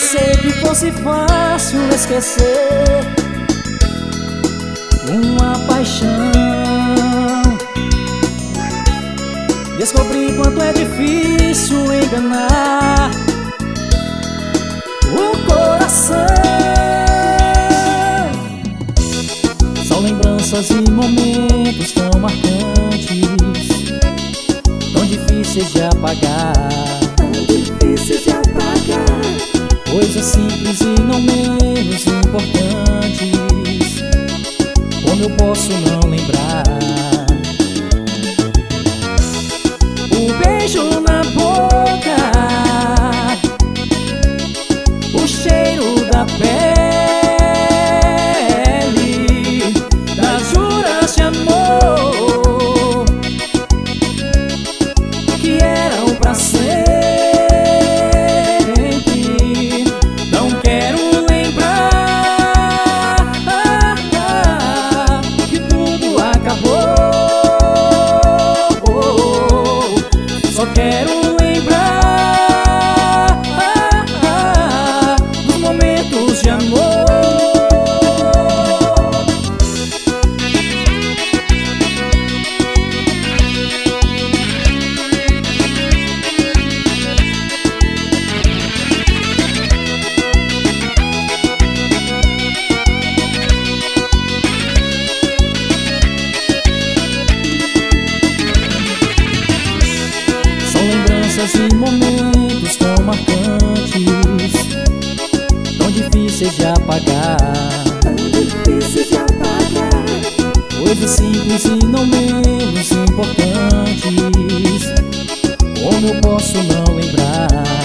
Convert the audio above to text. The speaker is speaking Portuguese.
Pensei que fosse fácil esquecer uma paixão. Descobri quanto é difícil enganar o coração. São lembranças e momentos tão marcantes, tão difíceis de apagar. Tão difíceis de apagar. Coisas simples e não menos importantes, como eu posso não lembrar? O beijo na boca, o cheiro da pele, das juras de amor que eram pra sempre. Não quero lembrar que tudo acabou. Só quero lembrar dos momentos de amor. E momentos tão marcantes, tão difíceis de apagar. Tão difíceis de apagar. Coisas simples e não menos importantes, como eu posso não lembrar?